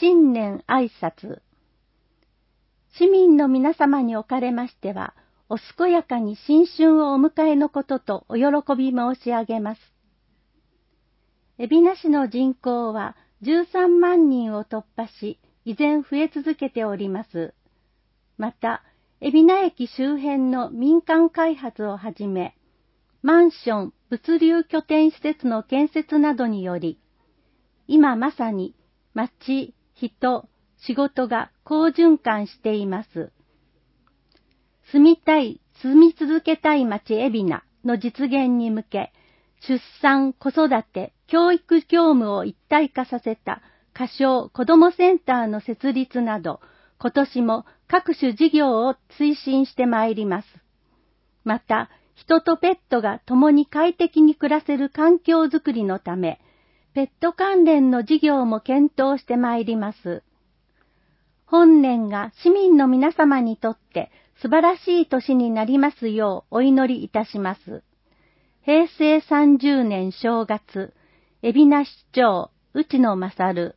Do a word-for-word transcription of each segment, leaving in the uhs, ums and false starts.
新年挨拶。市民の皆様におかれましては、お健やかに新春をお迎えのこととお喜び申し上げます。海老名市の人口はじゅうさんまんにんを突破し、依然増え続けております。また、海老名駅周辺の民間開発をはじめ、マンション、物流拠点施設の建設などにより、今まさに町、人、仕事が好循環しています。住みたい、住み続けたい町海老名の実現に向け、出産、子育て、教育業務を一体化させた仮称子どもセンターの設立など、今年も各種事業を推進してまいります。また、人とペットが共に快適に暮らせる環境づくりのため、ペット関連の事業も検討してまいります。本年が市民の皆様にとって素晴らしい年になりますようお祈りいたします。へいせいさんじゅうねん正月、海老名市長、内野勝。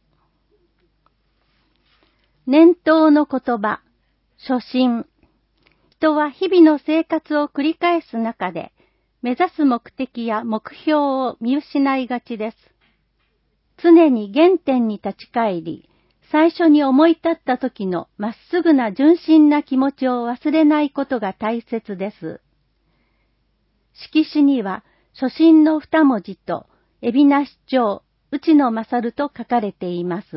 年頭の言葉、初心。人は日々の生活を繰り返す中で、目指す目的や目標を見失いがちです。常に原点に立ち返り、最初に思い立った時のまっすぐな純真な気持ちを忘れないことが大切です。色紙には、初心の二文字と、海老名市長、内野勝と書かれています。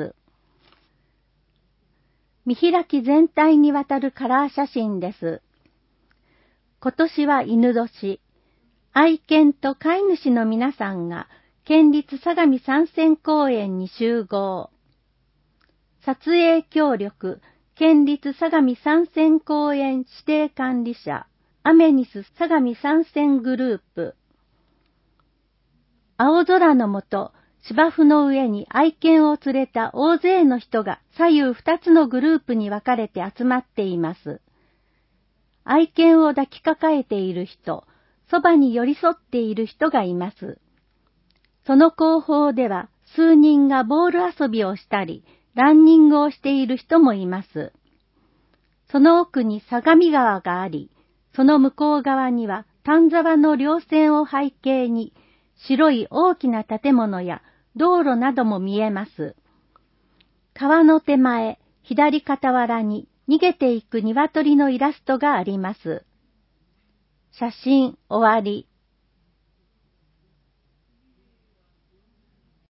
見開き全体にわたるカラー写真です。今年は犬年。愛犬と飼い主の皆さんが、県立相模山線公園に集合。撮影協力、県立相模山線公園指定管理者、アメニス相模山線グループ。青空の下、芝生の上に愛犬を連れた大勢の人が左右二つのグループに分かれて集まっています。愛犬を抱きかかえている人、そばに寄り添っている人がいます。その後方では数人がボール遊びをしたり、ランニングをしている人もいます。その奥に相模川があり、その向こう側には丹沢の稜線を背景に、白い大きな建物や道路なども見えます。川の手前、左傍らに逃げていく鶏のイラストがあります。写真終わり。